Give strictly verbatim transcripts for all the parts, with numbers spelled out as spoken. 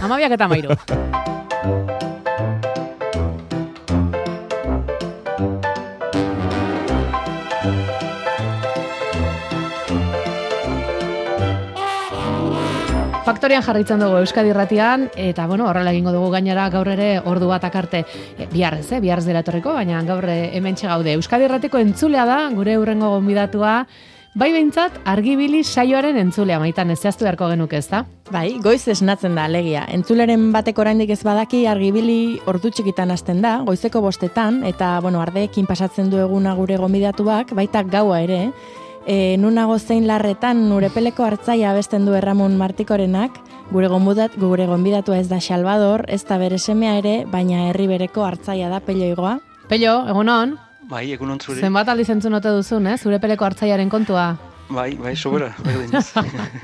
Amabiak eta amairu. Faktorian jarraitzen dugu Euskadi Irratian, eta bueno, horrela egingo dugu gainera gaur ere ordu bat akarte e, biharrez, eh? biharrez dela etorriko, baina gaur hementxe gaude. Euskadi Irratiko entzulea da, gure hurrengo gonbidatua, bai behintzat argibili saioaren entzulea, Maitan, ez zehaztu beharko genuke, ez da? Bai, goiz esnatzen da, alegia. Entzuleren batek oraindik ez badaki argibili ordu txikitan hasten da, goizeko bostetan, eta bueno, ardeekin pasatzen du eguna gure gonbidatuak, baita gaua ere, E, nunago zein larretan urepeleko hartzaia abesten du Erramun Martikorenak, gure gonbudat, gure gonbidatua ez da Salvador, ez da bere semea ere, baina herri bereko hartzaia da Pello Igoa. Pello, egunon? Bai, egunon zure. Zenbat aldiz entzun ote duzun, ez? Urepeleko hartzaiaren kontua? Bai, bai, sobera, berdinez.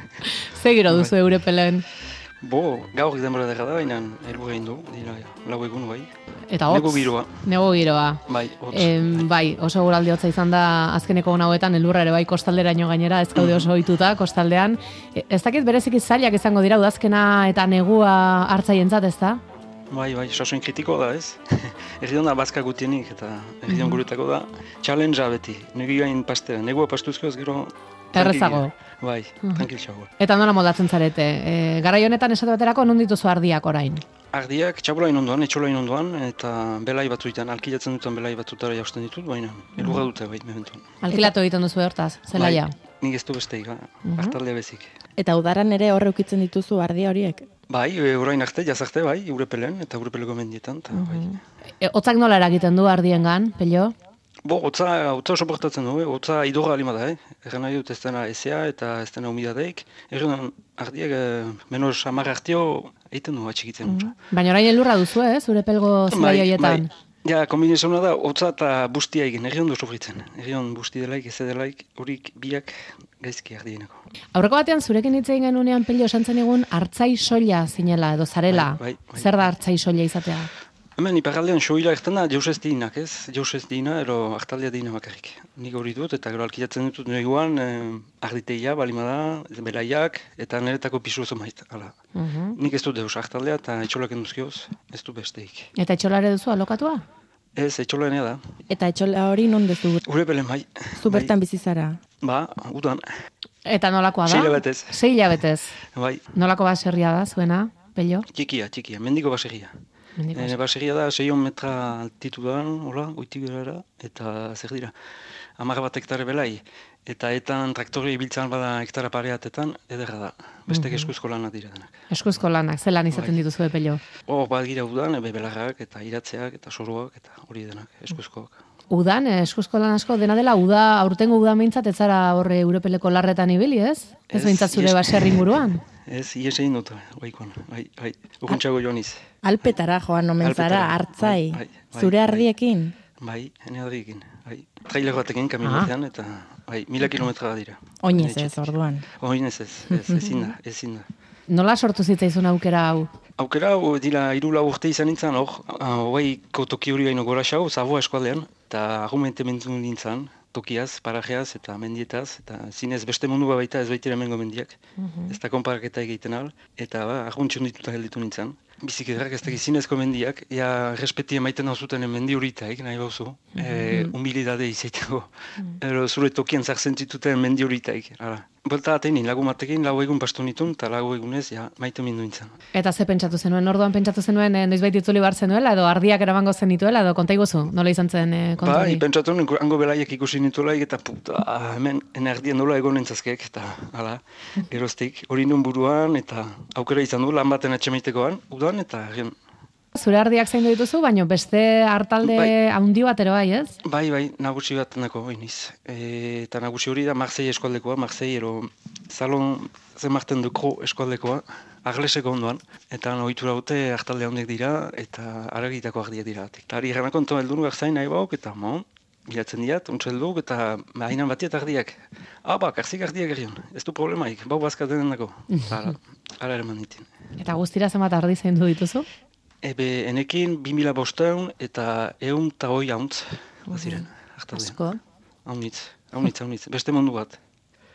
Zegiro duzu Urepelen? Bo, gaur denbora dega da, baina helburu egin du, dira, lau egun bai. Eta hotz? Nego giroa. Nego giroa. Bai, hotz. Em, bai, oso guraldi hotza izan da azkeneko hauetan elurra ere bai kostalderaino gainera, ez gaude oso ohituta kostaldean. E, ez dakit bereziki zailak izango dira udazkena eta negua hartzaientzat, ez da? Bai, bai, sasoin kritiko da, ez? Erdion da bazka gutienik, eta erdion guretako da, challenge-a beti. Negi gain pastea, negua pastuzko ez gero... Errezago. Bai, tranquiltxago. Eta nola moldatzen zarete? E, garai honetan esate baterako non dituzu ardiak orain? Ardiak txabulain ondoan, etxolain ondoan, eta belai batzuetan, alkilatzen duten belai batzutara jausten ditut, baina elurra dute bai, mementuan. Alkilatu egiten duzu hortaz, zelaia? Bai, nik ez du besteik, hartaldea bezik. Eta udaran ere horre ukitzen dituzu ardia horiek? Bai, orain arte, jazarte bai, Urepelen eta Urepeleko mendietan, eta bai. E, otzak nola eragiten du ardiengan, Pello? Bo, hotza, hotza soportatzen du, hotza idorra alima da, eh? Erren nahi dut ez dena ezea eta ez dena humidadeik. Erren ardiak, eh, menos hamar artio egiten du atxikitzen. Mm -hmm. Baina orain elurra duzu, ez? Urepelgo zelai horietan. Bai, ja, kombinezona da, hotza eta bustia egin, errion du sofritzen. Errion busti delaik, ez delaik, horik biak gaizki ardieneko. Aurreko batean zurekin hitz egin genunean Pello esan zen egun hartzai soila zinela edo zarela. Bai, bai, bai. Zer da hartzai soila izatea? Hemen, iparaldean soila erten da, jauz ez diinak, ez? Jauz ez diina, ero hartaldea diina bakarrik. Nik hori dut, eta gero alkilatzen ditut neguan, eh, arditeia, balima da, belaiak, eta niretako pisu oso mait, ala. Uh -huh. Nik ez dut deus hartaldea, eta etxolak enduzkioz, ez du besteik. Eta etxolare duzu alokatua? Ez, etxolanea da. Eta etxola hori non duzu? Urepelen, bai. Zu bertan bizi zara? Ba, udan. Eta nolakoa da? Sei hilabetez. Sei hilabetez. Bai. Nolako baserria da, zuena, Pello? Txikia, txikia, mendiko baserria. Nire baserria da, seion metra altitudan, hola, goitik berara, eta zer dira, hamar bat hektare belai. Eta etan traktoria ibiltzan bada hektara pareatetan, ederra da. Bestek eskuzko lanak dira denak. Eskuzko lanak, zelan izaten bai. dituzu, Pello? Oh, bat gira udan, ebe belarrak, eta iratzeak, eta soroak, eta hori denak, eskuzkoak. Udan, eskuzko lan asko dena dela, uda, aurtengo uda mintzat, ez zara horre Urepeleko larretan ibili, ez? Ez mintzat zure baserri inguruan? Ez, ies egin dut, baikoan, bai, bai, ukuntxago joaniz. Alpetara joan omen zara, hartzai, bai, bai, zure bai, ardiekin? Bai, hene ardiekin, bai. Trailer batekin kamionetan, eta bai, mila kilometra dira. Oinez ez, orduan. Oinez ez, ez, ezin da, ezin da. Nola sortu zitzaizun aukera hau? Aukera hau, dira, irula urte izan nintzen, hor, hogeiko toki hori baino gora xau, Zaboa eskualdean, eta argumente mentzun nintzen, tokiaz, parajeaz eta mendietaz, eta zinez beste mundu baita ez baitira hemengo mendiak, uh-huh. Ez da konparaketa egiten al, eta ba, arguntxon dituta gelditu nintzen. Bizik ederrak ez dakiz zinezko mendiak, ea respeti emaiten hau zuten mendi horitaik, nahi bauzu, uh-huh. e, humilidade izaiteko, uh-huh. Zure tokian zartzen zituten mendi horitaik, ara. Bolta ateinin, lagu matekin, lau egun pastu nitun, eta lagu egunez, ja, maite mindu nintzen. Eta ze pentsatu zenuen, orduan pentsatu zenuen, eh, noizbait itzuli bar zenuela, edo ardiak eramango zen nituela, edo konta iguzu, nola izan zen eh, kontu hori? Ba, pentsatu nuen, hango belaiek ikusi nituelaik, eta puta, hemen, ene ardien nola egon nintzazkek, eta, hala, geroztik, hori nun buruan, eta aukera izan du, lan baten atxemaitekoan, udan, eta gen... Zure ardiak zaindu dituzu, baina beste hartalde bai. Haundi bat ere bai, ez? Bai, bai, nagusi bat nako, iniz. E, eta nagusi hori da Marseille eskualdekoa, Marseille ero Salon Zemarten duko eskualdekoa, Arleseko ondoan, eta ohitura dute hartalde handiak dira, eta aragitako ardiak dira. Eta ari erranako onto heldu nuak zain nahi bauk, eta mo, bilatzen diat, ontsa heldu, eta hainan batiet ardiak. Ah, ba, karzik ardiak erion, ez du problemaik, bau bazkaten dako. Ara ere manitin. Eta guztira zenbat ardi zaindu dituzu? Ebe, enekin bi mila bosteun eta eun eta hoi hauntz, baziren, hartaldean. Asko. Haunitz, haunitz, haunitz, beste mundu bat.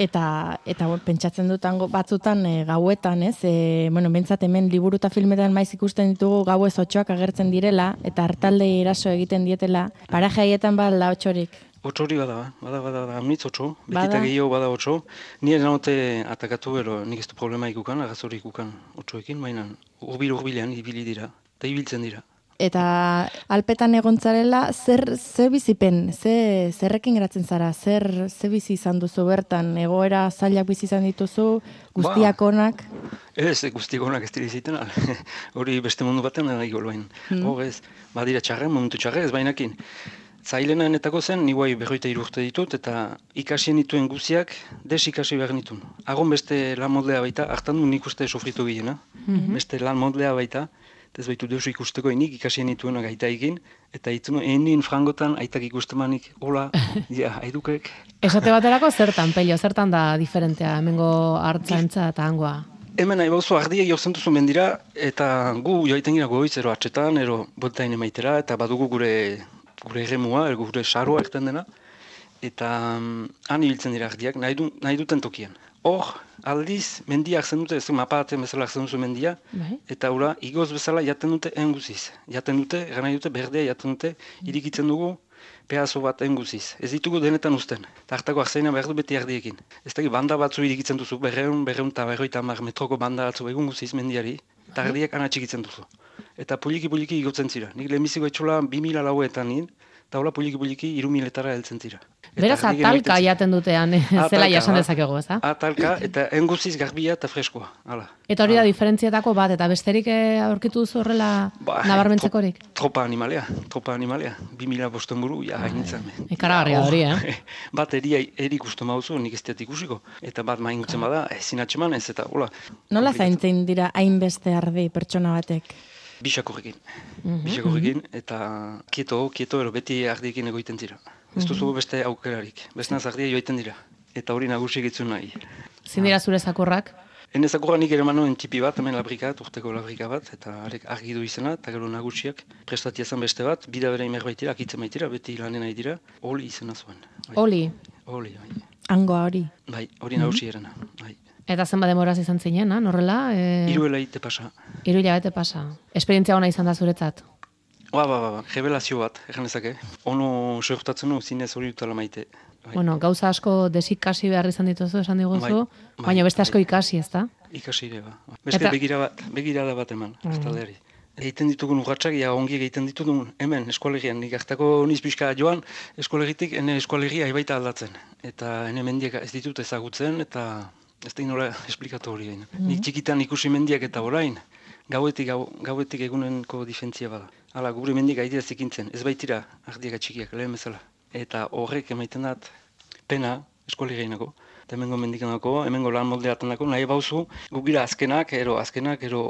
Eta, eta bueno, pentsatzen dutan batzutan e, gauetan, ez? E, bueno, bentsat hemen liburu eta filmetan maiz ikusten ditugu gauez otxoak agertzen direla, eta hartaldei eraso egiten dietela. Paraje haietan ba alda otxorik. Otxori bada, bada, bada, bada, amitz otxo, betita gehiago bada otxo. Ni naute atakatu, ero nik ez du problema ikukan, agazori ikukan otxoekin, baina urbil-urbilean ibili dira, eta ibiltzen dira. Eta alpetan egontzarela, zer, zer bizipen, ze, zerrekin geratzen zara, zer, ze bizi izan duzu bertan, egoera zailak bizi izan dituzu, guztiak onak? Ez, guztiak onak ez dira iziten, hori beste mundu batean nahi golbain. Mm. Hor ez, badira txarren, momentu txarren, ez bainakin. Zailenetako zen, ni guai berroita irurte ditut, eta ikasien dituen guziak des ikasi behar nitun. Agon beste lan moldea baita, hartan du nik uste sofritu gehiena, mm-hmm. beste lan moldea baita, ez baitu deus ikusteko enik ikasien dituen gaita egin, eta itzun enin frangotan aitak ikustemanik, hola, ja, haidukek. Esate baterako zertan, Pello, zertan da diferentea, hemengo hartzaintza eta hangoa? Hemen nahi bauzu ardiak jauzen duzu mendira, eta gu joaiten gira goiz, ero atxetan, ero botain emaitera, eta badugu gure gure erremua, gure saroa erten dena, eta um, han ibiltzen dira ardiak, nahi, du, nahi duten tokian. Hor, aldiz, mendia hartzen dute, ez mapa batean bezala hartzen duzu mendia, bai. Eta ura, igoz bezala jaten dute enguziz. Jaten dute, gana dute, berdea jaten dute, irikitzen dugu, pehazo bat enguziz. Ez ditugu denetan usten. Eta hartako hartzaina behar du beti ardiekin. Ez da, banda batzu irikitzen duzu, berreun, berreun eta berroita hamar metroko banda batzu egun guziz mendiari, eta ardiak ana txikitzen duzu. Eta poliki-poliki igotzen zira. Nik lehenbiziko etxola bi mila lauetan nien, eta hola poliki-poliki iru miletara heltzen zira. Beraz, atalka jaten dutean, zela jasan dezakego, ez da? Atalka, eta enguziz garbia eta freskoa. Hala. Eta hori da diferentzietako bat, eta besterik aurkitu duzu horrela ba, nabarmentzekorik? Tropa animalea, tropa animalea. Bi mila bosten buru, ja, hainitzen. Ikaragarria hori, eh? Bat eri ikusten mauzu, nik ez diat ikusiko. Eta bat main gutzen bada, ezin atxeman ez, eta hola. Nola zaintzen dira hainbeste ardi pertsona batek? Bisakorrekin, mm-hmm. bisakorrekin, eta kieto, kieto, ero beti ardiekin egoiten dira. Ez duzu beste aukerarik, beste nazardia joiten dira, eta hori nagusi egitzun nahi. Zin dira zure zakorrak? Hene zakorra nik ere manoen tipi bat, hemen labrikat, urteko labrika bat, eta arek argi du izena, eta gero nagusiak, prestatia zen beste bat, bida bere imer baitira, akitzen baitira, beti lanen nahi dira, oli izena zuen. Oli? Oli, bai. Angoa hori? Bai, hori nagusi erena, bai. Eta zenba demoraz izan zinen, horrela? E... Hiru hilabete pasa. Hiru hilabete pasa. Esperientzia ona izan da zuretzat? Ba, ba, ba, ba. Revelazio bat, egan ezake. Ono sortatzen nu, zinez hori dutela maite. Bai. Bueno, gauza asko desikasi behar izan dituzu, esan diguzu, bai, bai, baina beste asko bai. Ikasi, ez da? Ikasi ere, ba. Beste Eta... begira bat, begirada bat eman, mm. taldeari. Egiten ditugun urratxak, ja ongi egiten ditugun hemen, eskualegian. Nik hartako niz pixka joan, eskualegitik, ene eskualegia ibaita aldatzen. Eta ene mendiak ez ditut ezagutzen, eta ez da inola esplikatu hori gain. Mm. Nik txikitan ikusi mendiak eta orain, gauetik, gau, gauetik egunenko difentzia bada. Hala, gure mendiak aidea zikintzen, ez baitira ardiak atxikiak, lehen bezala. Eta horrek emaiten dat, pena, eskualegiainako. Eta hemengo mendikanako, hemengo lan moldeatenako, nahi bauzu, gugira azkenak, ero azkenak, ero,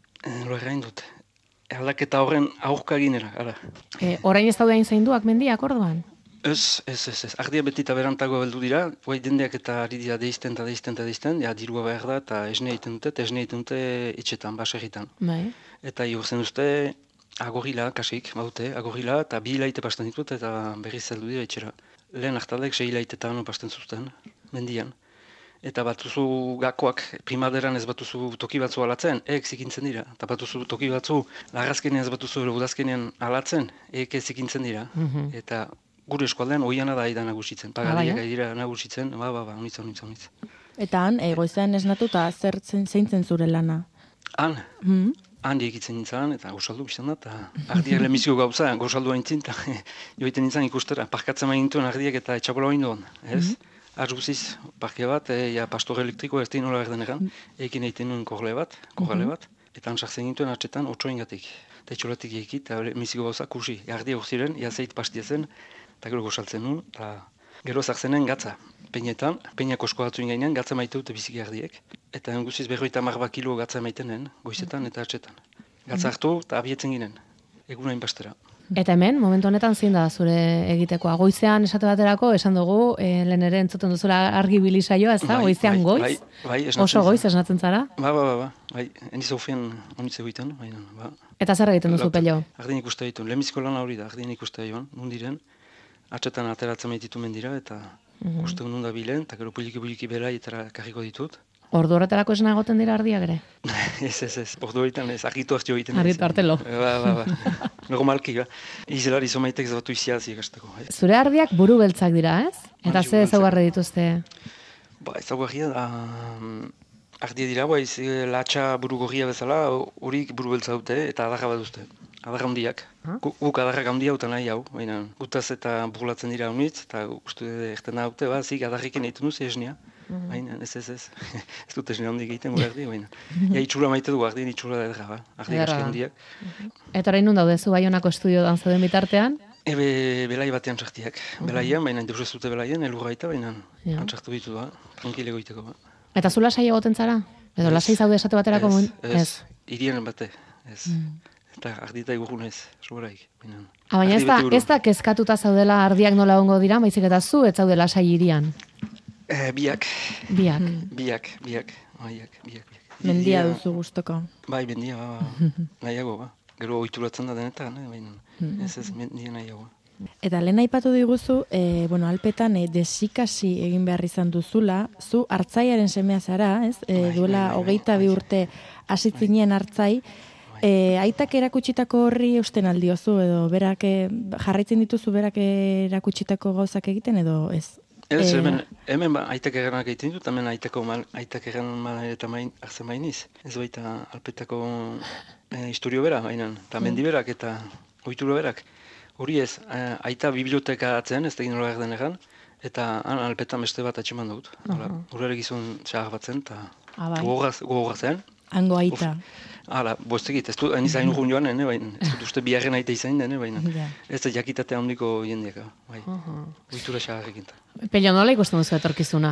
ero errain dut. Aldaketa horren aurka ginera, gara. E, orain ez daude hain zainduak mendiak orduan? Ez, ez, ez, ez. Ardia beti eta berantago beldu dira, guai dendeak eta ari dira deizten eta deizten eta deizten, ja, dirua behar da, eta esne egiten dute, eta esne egiten dute etxetan, baserritan. Bai. Eta igurzen duzte, agorila, kasik, baute, agorila, eta bi hilaite pasten ditut, eta berriz zeldu dira etxera. Lehen hartaldek, sei hilaitetan pasten zuzten, mendian. Eta batuzu gakoak primaderan ez batuzu toki batzu alatzen, eek zikintzen dira. Eta batuzu toki batzu larrazkenean ez batuzu udazkenean alatzen, eek ez zikintzen dira. Mm-hmm. Eta gure eskualdean oiana da aida nagusitzen. Pagadiak aidira nagusitzen, ba, ba, ba, unitza, unitza, unitza. Eta han, egoizean esnatuta, zer zeintzen zure lana? Han, mm-hmm. han diekitzen nintzen, eta gozaldu biztan da, eta ardiak lemiziko gauza, gozaldu haintzin, eta joiten nintzen ikustera, parkatzen main nintuen ardiak eta etxapola hain doan, ez? Mm-hmm. Arguziz, parke bat, e, ja, pastor elektriko ez da inola erden egan, ekin egiten nuen korle bat, korrale bat, eta ansartzen gintuen hartzetan otsoen gatik. Eta etxolatik ekit, eta miziko gauza kursi, ardia urziren, jazeit pastia zen, eta gero gozaltzen nuen, eta gero zartzenen gatza. Peinetan, peinako esko batzuen gainean, gatza maite dute biziki ardiek. Eta enguziz berroita marba kilo gatza maitenen, goizetan eta hartzetan. Gatza hartu eta abietzen ginen, egun hain bastera. Eta hemen, momentu honetan zein da zure egitekoa? Goizean esate baterako, esan dugu, e, lehen ere entzuten duzula argi bilisaioa, ez da? Bai, goizean goiz? Bai, bai, oso goiz esnatzen zara? Ba, ba, ba, ba. Bai, eniz ofien onitze goiten, baina, ba. Eta zer egiten duzu, Pello? Ardien ikuste ditu, lehenbiziko lan hori da, ardien ikuste joan, nundiren, atxetan ateratzen maititu mendira, eta Mm-hmm. Uste hundun da bilen, eta gero puliki-puliki belai eta karriko ditut. Ordu horretarako esna egoten dira ardiak ere? ez, ez, ez. Ordu horretan ez, argitu hartio egiten. Argitu hartelo. Ba, ba, ba. Normalki, ba. Izelari zomaitek zabatu iziaz ikasteko. Zure ardiak buru beltzak dira, ez? Eta ze ezaugarri dituzte? Ba, ezaugarria da... Ardia dira, ba, iz, latxa buru gorria bezala, horik buru beltza dute eta adarra bat duzte. Adarra handiak. Guk adarrak handia utan nahi hau, baina gutaz eta burlatzen dira honitz, eta uste erten haute, ba, zik adarriken egiten duz esnia. Baina, ez, ez, ez. Ez dut esnia handik egiten gure ardi, baina. Ja, itxura maite du, ardien itxura edera, ba. Ardi gaski handiak. Eta orain nun daudezu Baionako estudioan zauden bitartean? Ebe, belai batean sartiak. Belaian, baina deus ez dute belaian, elurra baita, baina antzartu ditu da, tranquilego iteko, ba. Eta zu lasai egoten zara? Edo lasai zaude esate baterako? Ez, ez, irien bate, ez. Eta ardita igurrun ez, soberaik. Baina ez da, ez da kezkatuta zaudela ardiak nola ongo dira, baizik eta zu ez zaude lasai irian? Eh, biak. Biak. Biak, biak, biak, biak. Mendia duzu gustoko. Bai, mendia, ba, nahiago, ba. Gero oituratzen da denetan, eh, baina ez ez mendia nahiago. Eta lehen aipatu diguzu, e, bueno, alpetan e, desikasi egin behar izan duzula, zu hartzaiaren semea zara, ez? E, duela hogeita bi urte hasitzinen hartzai, e, aitak erakutsitako horri eusten aldiozu, edo berak jarraitzen dituzu berak erakutsitako gauzak egiten, edo ez? Ez, hemen, hemen ba, aitak eganak egiten ditut, hemen aitako mal, aitak egan mal eta main, arzen mainiz. Ez baita alpetako e, historio bera, baina, eta mendi berak eta ohitura berak. Hori ez, aita biblioteka atzen, ez tegin nola erden egan, eta han alpetan beste bat atxeman dut. Horre gizun txar bat zen, eta gogorra zen. Hango aita. Hala, bostekit, ez du, hain zain urgun joan, ene, baina, ez dut uste biharren aita izan, ene, baina, ez da jakitate handiko jendeaka, bai, ohitura txar eginta. Pello, nola ikusten duzu etorkizuna?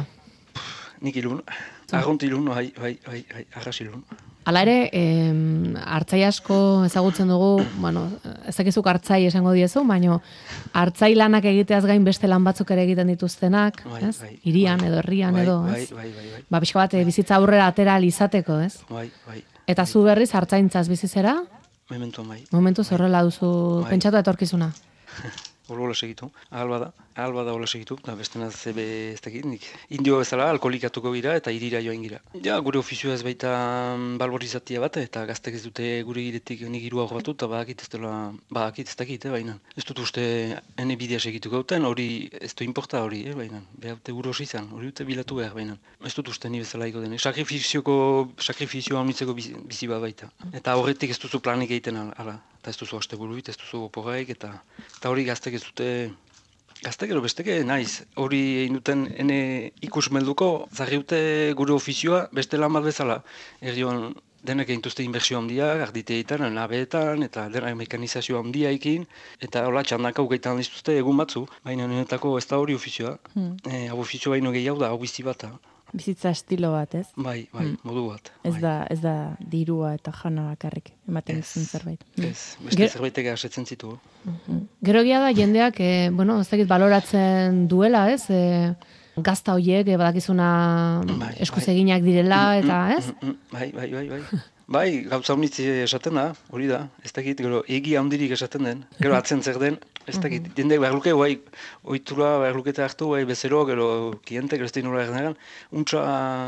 Nik ilun, arront ilun, bai, bai, bai, arras ilun. Hala ere, eh, hartzai asko ezagutzen dugu, bueno, ez dakizuk hartzai esango diezu, baina hartzai lanak egiteaz gain beste lan batzuk ere egiten dituztenak, ez? Irian edo herrian edo, ez? Bai, bai, bai, bai. Ba, pixka bat, bizitza aurrera atera izateko, ez? Bai, bai. Eta zu berriz hartzaintzaz bizizera? Momentuan bai. Momentuz horrela duzu pentsatu etorkizuna? Hola segitu, ahalba da, ahalba da hola segitu, da bestenaz zebe ez dakit, nik indio bezala alkoholikatuko gira eta irira joan gira. Ja, gure ofizioa ez baita balborizatia bat, eta gaztek ez dute gure giretik nik iru hau batu, eta badakit ez dela, badakit ez dakit, eh, baina. Ez dut uste ene bidea segitu gauten, hori ez du importa hori, eh, baina. Behar dute gure hori izan, hori dute bilatu behar, baina. Ez dut uste ni bezala iko den, sakrifizioko, sakrifizioa honitzeko bizi bat baita. Eta horretik ez duzu planik egiten ala. Eta ez duzu haste buruit, ez duzu oporaik, eta, eta hori gaztek ez dute, gaztek ero besteke, naiz, hori egin duten ene ikus melduko, zarri dute gure ofizioa beste lan bat bezala. Erdion denek egin duzte inbertsio handia, arditeetan, nabeetan, eta denak mekanizazio handia ekin, eta hola txandaka ugeitan diztuzte egun batzu, baina nenetako ez da hori ofizioa. Hmm. E, hau ofizio baino gehiago da, hau bizi bat. Bizitza estilo bat, ez? Bai, bai, hmm. modu bat. Ez, bai. da, ez da dirua eta jana bakarrik, ematen izan zerbait. Ez, beste Ger... zerbaitek asetzen zitu. Uh-huh. Gero egia da jendeak, e, bueno, ez dakit baloratzen duela, ez? E, gazta horiek, e, badakizuna bai, eskuz eginak bai. direla, eta ez? Bai, bai, bai, bai. Bai, gauza honitz esaten da, hori da, ez dakit, gero egia handirik esaten den, gero atzen zer den, ez dakit, jende behar luke, bai, ohitura behar lukete hartu, bai, bezero, gero klientek, ez da inola egin untsa,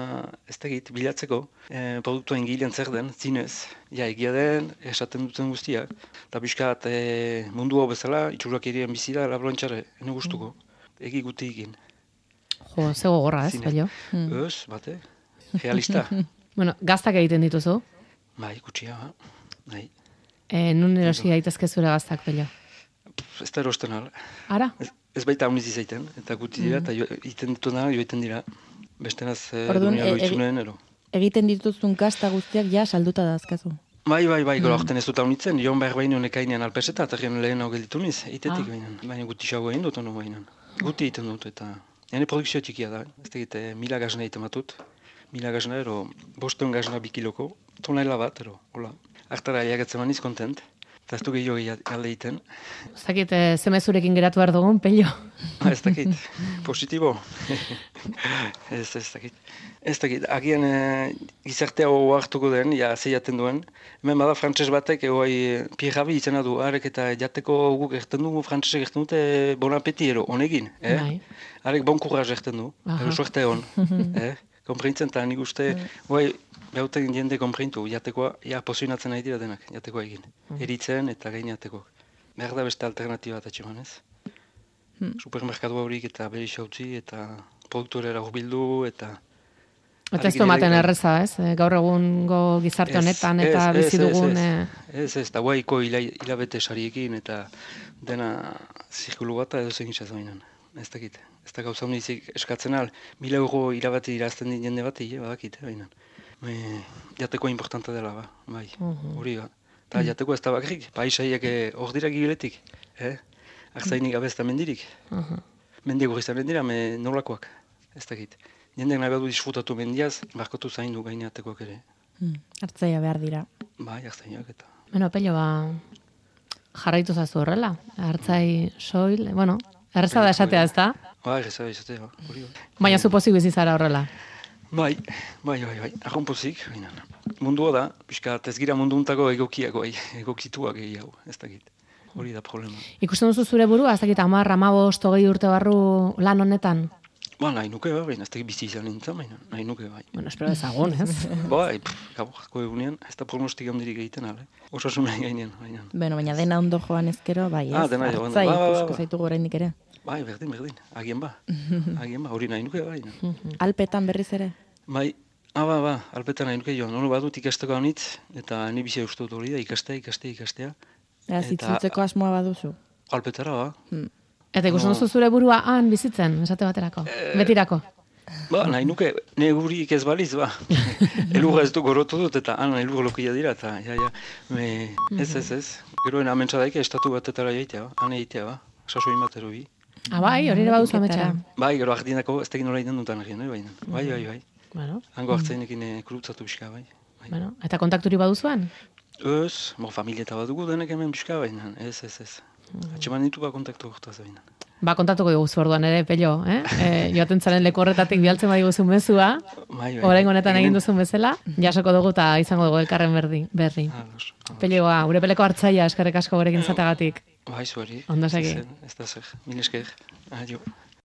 ez dakit, bilatzeko, e, produktua ingilean zer den, zinez, ja, egia den, esaten duten guztiak, eta pixkat e, mundu hau bezala, itxurak irien bizira, labrontxare, ene gustuko, egi guti egin. Jo, ze gogorra ez, Pello? Ez, bate, realista. Bueno, gaztak egiten dituzu? Bai, kutsia, bai. E, nun erosi daitezke zure gaztak, Pello? Ez da erosten ala. Ara? Ez, ez baita hauniz izaiten, eta guti dira, eta mm. iten dituna, joiten dira. Bestenaz, Orduan, e, loitzunen, ero. Egiten dituzun gazta guztiak ja salduta dazkazu. Bai, bai, bai, gero aurten ez dut haunitzen, joan behar behin honek ainean alpeseta, eta gen lehen hau gelditu niz, itetik ah. behinan. Baina guti xago egin dut, ono behinan. Guti egiten dut, eta ene produkzio txikia da, ez tegite mila gazna egiten batut. Mila gazna, ero, bosteun gazna bikiloko, tonaila bat, ero, hola. Artara aiagatzen maniz kontent. Eta ez du gehiago galde egiten. Ez dakit, e, zemezurekin geratu behar dugun, Pello. Ah, ez dakit, positibo. ez, ez dakit. Ez dakit, agian e, gizartea hau hartuko den, ja, zeiaten duen. Hemen bada frantses batek, egoi, Pierre izena du, harek eta jateko guk erten dugu, frantsesek erten dute, bon apeti ero, honegin. Eh? Bai. Harek bon kurraz erten du, ero suerte hon. eh? Komprintzen, eta nik uste, guai, behauten jende komprintu, jatekoa, ja, pozionatzen nahi dira denak, jatekoa egin. Eritzen eta gain jateko. Behar da beste alternatiba eta txeman, ez? Hmm. Supermerkatu haurik eta beri xautzi eta produktorera hurbildu eta... Eta ez du ematen erreza, ez? Gaur egungo gizarte honetan eta bizi dugun... Ez, ez, eta guaiko hilabete sariekin eta dena zirkulu bat edo zen gitxaz bainan. Ez dakit. Ez da gauza unizik eskatzen al, mila euro hilabete irazten din jende bat, eh, badakit, bainan. Me, jateko importanta dela, ba, bai, hori ba. Eta jateko ez da bakrik, paisaiak hor dira giletik, eh? Arzainik gabe ez da mendirik. Mendiak hori zanen dira, me nolakoak, ez dakit. Jendek nahi badu disfrutatu mendiaz, barkotu zaindu gainatekoak ere. Hartzaia behar dira. Bai, hartzaiak eta. Bueno, Pello, ba, jarraitu zazu horrela. Hartzai, soil, bueno, erreza da esatea ez da? Bai, erreza da esatea, hori bai. Baina zupozik bizizara horrela. Bai, bai, bai, bai, arron pozik, mundua da, pixka, ez gira mundu untako egokiak, bai, egokituak gehiago, ez dakit, hori da problema. Ikusten duzu zure burua, ez dakit, amar, amabost, hogei urte barru lan honetan? Ba, nahi nuke, bai, ez dakit bizi izan nintzen, baina, nahi nuke, bai. Bueno, espero ezagun, ez? Bai, gaborako egunean, ez da pronostik handirik egiten, ale, osasunen gainean, baina. Bueno, baina dena ondo joan ezkero, bai, ez? Ah, dena joan, hartzai ikusko zaitu oraindik ere. Bai, berdin, berdin, agien ba, agien ba, hori nahi nuke, bai. Alpetan berriz ere? Bai, ah, ba, ba, alpetan nahi nuke joan, hori badut ikasteko honitz, eta ni bizia uste dut hori da, ikastea, ikastea, ikastea. Eta zitzultzeko asmoa baduzu? Alpetara, ba. Eta ikusten duzu zure burua han bizitzen, esate baterako, betirako? Ba, nahi nuke, ne gurik ez baliz, ba. Elurra ez du gorotu dut, eta han elur lokia dira, eta, ja, ja, me, ez, ez, ez. Geroen amentsa daike, estatu batetara jaitea, ba, han egitea, ba, sasoin bat ero bi. Ah, bai, hori ere baduzu ametsa. Bai, gero ardinako, ez tekin nola egin dutan egin, bai, bai, bai, bai. Bueno. Hango hartzainekin kurutzatu pixka, bai. Bueno, eta kontakturi baduzuan? Ez, bo, familieta badugu denek hemen pixka, bai, ez, ez, ez. Atxeman ditu ba kontaktu hortaz, bai. Ba, kontatuko diguzu orduan ere, Pello, eh? E, joaten zaren leku horretatik bialtzen badiguzu mezua, orain honetan egin duzun bezala, jasoko dugu eta izango dugu elkarren berdi. berri. Pelloa, gure peleko hartzaia eskerrik asko gurekin zategatik. Bai, zuari. Ondo segi. Ez da zer, mil esker. Adio.